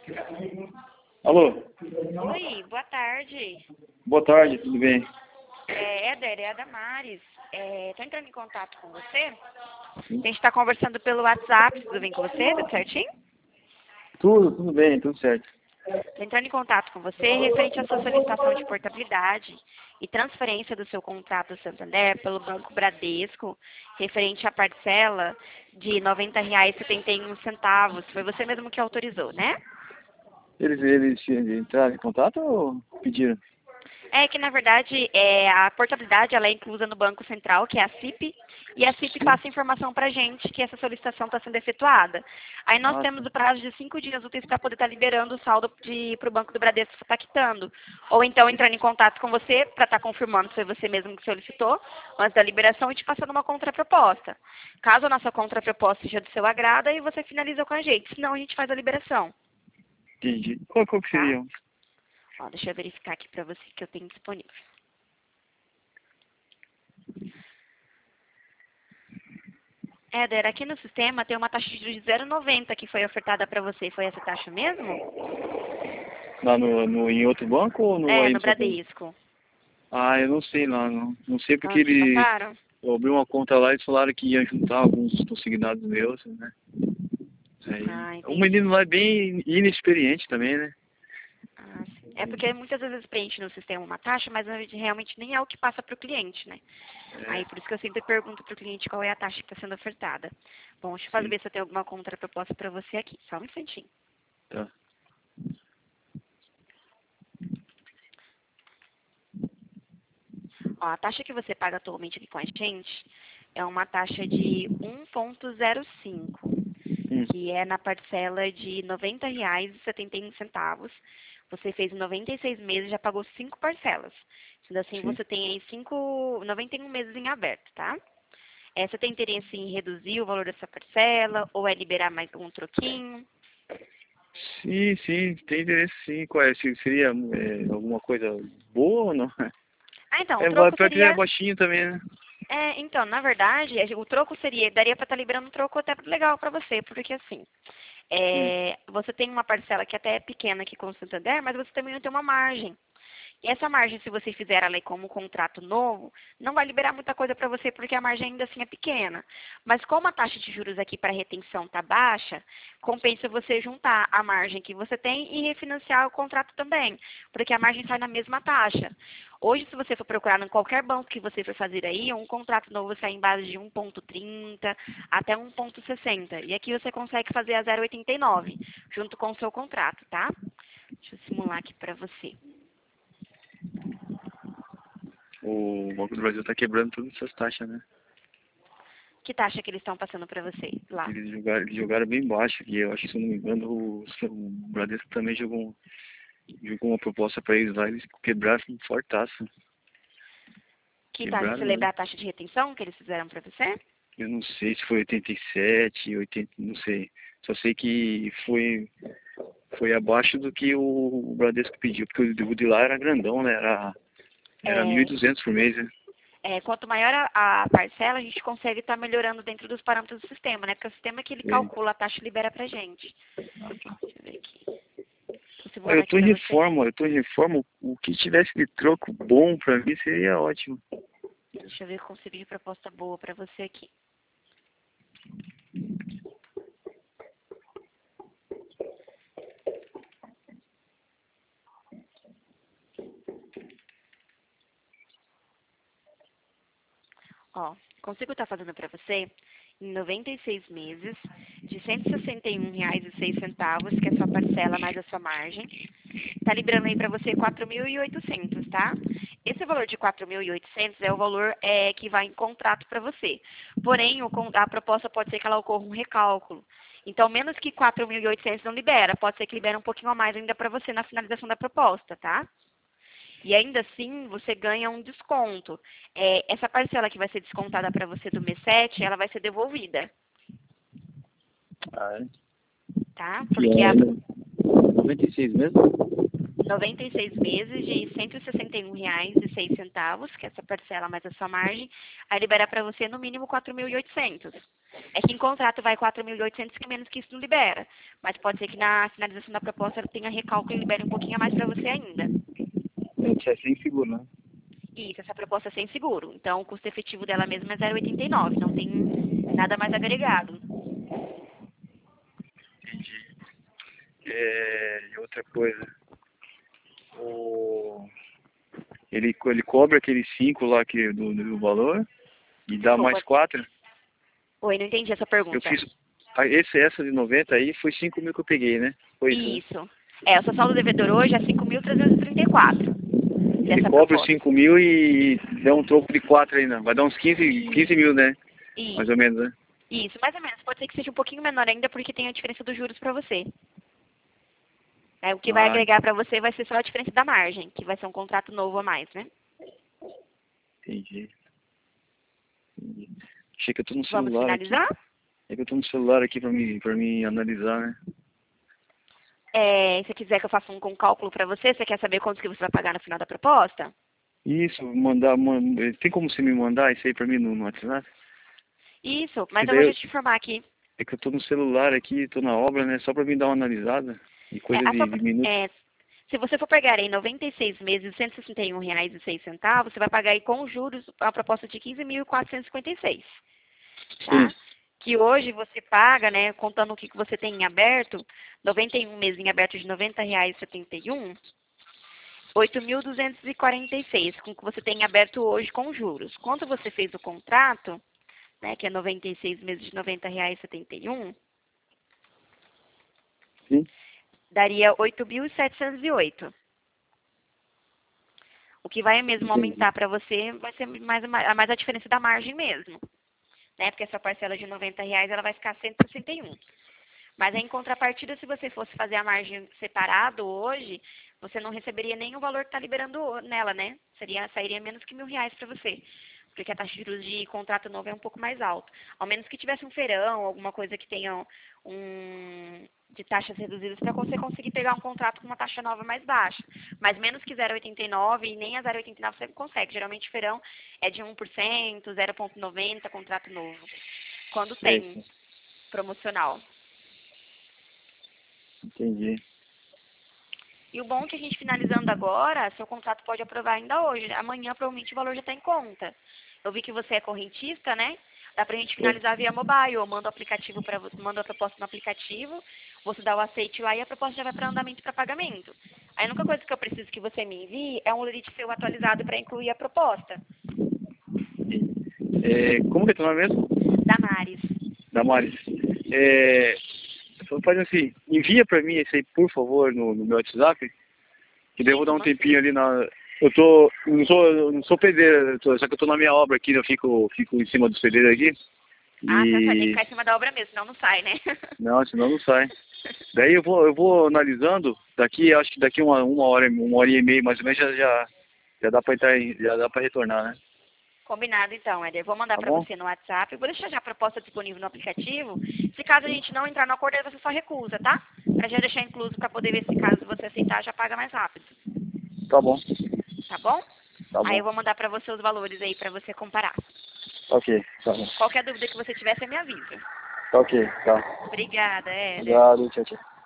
Alô? Oi, boa tarde. Boa tarde, tudo bem? Éder, é a Damares. Tô entrando em contato com você. A gente está conversando pelo WhatsApp, tudo bem com você? Tudo certinho? Tudo bem, tudo certo. Tô entrando em contato com você referente à sua solicitação de portabilidade e transferência do seu contrato do Santander pelo Banco Bradesco, referente à parcela de R$ 90,71. Foi você mesmo que autorizou, né? Eles entraram em contato ou pediram? É que, na verdade, a portabilidade ela é inclusa no Banco Central, que é a CIP, e a CIP Sim. passa informação para a gente que essa solicitação está sendo efetuada. Aí nós Ah, temos tá. o prazo de 5 dias úteis para poder estar liberando o saldo para o Banco do Bradesco estar quitando. Ou então entrando em contato com você para estar confirmando se foi você mesmo que solicitou antes da liberação e te passando uma contraproposta. Caso a nossa contraproposta seja do seu agrado, aí você finaliza com a gente, senão a gente faz a liberação, Entendi. Qual que tá? seria? Ó, deixa eu verificar aqui para você que eu tenho disponível. Éder, aqui no sistema tem uma taxa de juros de 0,90 que foi ofertada para você. Foi essa taxa mesmo? Lá em outro banco ou aí No no seu banco? Bradesco. Ah, eu não sei lá, não sei porque Não te ele passaram? eu abri uma conta lá e eles falaram que ia juntar alguns consignados meus, né? Aí, Ah, o menino entendi. lá é bem inexperiente também, né? Ah, sim. É porque muitas vezes preenche no sistema uma taxa, mas realmente nem é o que passa para o cliente, né? Aí É, por isso que eu sempre pergunto para o cliente qual é a taxa que está sendo ofertada. Bom, deixa eu fazer sim, ver se eu tenho alguma contraproposta para você aqui. Só um instantinho. tá. Ó, a taxa que você paga atualmente aqui com a gente é uma taxa de 1,05, Hum, que é na parcela de R$ 90,71. Você fez em 96 meses, já pagou 5 parcelas. Sendo assim, sim. você tem aí 91 meses em aberto, tá? Você tem interesse em reduzir o valor dessa parcela ou é liberar mais um troquinho? Sim, tem interesse sim. Qual é? Seria alguma coisa boa ou não? Então, o É, troco pior que ele é seria. baixinho também, né? Então, na verdade, o troco seria, daria para estar liberando um troco até legal para você, porque assim, Hum, você tem uma parcela que até é pequena aqui com o Santander, mas você também não tem uma margem. E essa margem, se você fizer ela aí como um contrato novo, não vai liberar muita coisa para você, porque a margem ainda assim é pequena. Mas como a taxa de juros aqui para retenção está baixa, compensa você juntar a margem que você tem e refinanciar o contrato também, porque a margem sai na mesma taxa. Hoje, se você for procurar em qualquer banco que você for fazer aí, um contrato novo sai em base de 1,30 até 1,60. E aqui você consegue fazer a 0,89, junto com o seu contrato, tá? Deixa eu simular aqui para você. o Banco do Brasil tá quebrando todas essas taxas, né? Que taxa que eles estão passando para você lá? Eles jogaram bem baixo aqui. Eu acho que, se eu não me engano, o Bradesco também jogou uma proposta para eles lá. Eles quebraram fortaço. Que taxa? Você Quebraram lembra mesmo. a taxa de retenção que eles fizeram para você? Eu não sei se foi 87, 80, não sei. Só sei que foi abaixo do que o Bradesco pediu, porque o de lá era grandão, né? Era É, 1.200 por mês, né? quanto maior a parcela, a gente consegue estar melhorando dentro dos parâmetros do sistema, né? Porque o sistema é que ele É. calcula a taxa e libera pra gente. Deixa eu ver aqui. Tô Olha, simulando aqui pra você. eu tô em reforma. O que tivesse de troco bom pra mim seria ótimo. Deixa eu ver se eu consigo de proposta boa pra você aqui. Ó, consigo estar fazendo para você em 96 meses de R$ 161,06, que é a sua parcela mais a sua margem. Tá liberando aí para você 4.800, tá? Esse valor de 4.800 é o valor que vai em contrato para você. Porém, a proposta pode ser que ela ocorra um recálculo. Então, menos que 4.800 não libera. Pode ser que libere um pouquinho a mais ainda para você na finalização da proposta, tá? E ainda assim, você ganha um desconto. Essa parcela que vai ser descontada para você do mês 7, ela vai ser devolvida, Ah, é? tá? Que Porque é a 96 mesmo? 96 meses de R$ 161,06, que é essa parcela mais a sua margem, aí libera para você no mínimo 4.800. É que em contrato vai 4.800, que menos que isso não libera. Mas pode ser que na finalização da proposta ela tenha recálculo e libere um pouquinho a mais para você ainda. Isso é sem seguro, né? Isso, essa proposta é sem seguro. Então, o custo efetivo dela mesma é 0,89, não tem nada mais agregado. Entendi. E outra coisa, o... ele cobra aqueles 5 lá do valor e dá mais Desculpa. 4. Oi, não entendi essa Eu pergunta. fiz. Essa de 90 aí foi 5 mil que eu peguei, né? Foi isso, né? Isso. O seu saldo devedor hoje é 5.334 Ele dessa cobra os proposta. 5 mil e dá um troco de 4 ainda. Vai dar uns 15 mil, né? Mais Isso. ou menos, né? Isso, mais ou menos. Pode ser que seja um pouquinho menor ainda, porque tem a diferença dos juros para você. O que vai Ah, agregar para você vai ser só a diferença da margem, que vai ser um contrato novo a mais, né? entendi. Achei que eu tô no Vamos celular aqui. finalizar? É que eu tô no celular aqui pra mim analisar, né? Se você quiser que eu faça um cálculo para você, você quer saber quanto que você vai pagar no final da proposta? Isso, tem como você me mandar isso aí pra mim no WhatsApp? Isso, Que mas eu daí vou já te informar aqui. é que eu tô no celular aqui, tô na obra, né? Só pra mim dar uma analisada. De coisa de minutos. Se você for pagar em 96 meses, R$ 161,06, você vai pagar aí com juros a proposta de 15.456, Sim. tá? Que hoje você paga, né, contando o que você tem em aberto, 91 meses em aberto de R$ 90,71, 8.246, com o que você tem em aberto hoje com juros. Quando você fez o contrato, né, que é 96 meses de R$ 90,71, Sim. daria 8.708. O que vai mesmo Entendi. aumentar para você vai ser mais a diferença da margem mesmo, né? Porque essa parcela de R$ 90 ela vai ficar 161. Mas aí, em contrapartida, se você fosse fazer a margem separado hoje, você não receberia nem o valor que está liberando nela, né? Sairia menos que R$ 1.000 para você. Porque a taxa de juros de contrato novo é um pouco mais alta. Ao menos que tivesse um feirão, alguma coisa que tenha de taxas reduzidas para você conseguir pegar um contrato com uma taxa nova mais baixa. Mas menos que 0,89 e nem a 0,89 você consegue. Geralmente feirão é de 1%, 0,90 contrato novo. Quando tem Sei. promocional. Entendi. E o bom é que a gente finalizando agora, seu contrato pode aprovar ainda hoje. Amanhã provavelmente o valor já está em conta. Eu vi que você é correntista, né? Dá pra gente É. finalizar via mobile. Eu mando o aplicativo para você, mando a proposta no aplicativo, você dá o aceite lá e a proposta já vai para andamento para pagamento. A única coisa que eu preciso que você me envie é um lead seu atualizado para incluir a proposta. Como que é teu nome mesmo? Damares. Damares. Só faz assim, envia pra mim esse aí, por favor, no meu WhatsApp, que daí eu vou dar Isso, um manda tempinho sim. ali na. Eu não sou pedreiro, só que eu tô na minha obra aqui, né? Eu fico em cima dos pedreiros aqui. Ah, tá, tem que E. ficar em cima da obra mesmo, senão não sai, né? Não, senão não sai. Daí eu vou analisando, acho que daqui uma hora e meia mais ou menos, já dá pra entrar, já dá pra retornar, né? Combinado então, Éder. Vou mandar Tá para bom? você no WhatsApp. Vou deixar já a proposta disponível no aplicativo. Se caso a gente não entrar no acordo, aí você só recusa, tá? Para já deixar incluso para poder ver se caso você aceitar, já paga mais rápido. Tá bom, Tá bom? tá Aí bom. eu vou mandar para você os valores aí para você comparar. Ok, tá bom. Qualquer dúvida que você tiver, você me avisa. Tá ok, tá. Obrigada, Éder. Obrigado, tchau, tchau.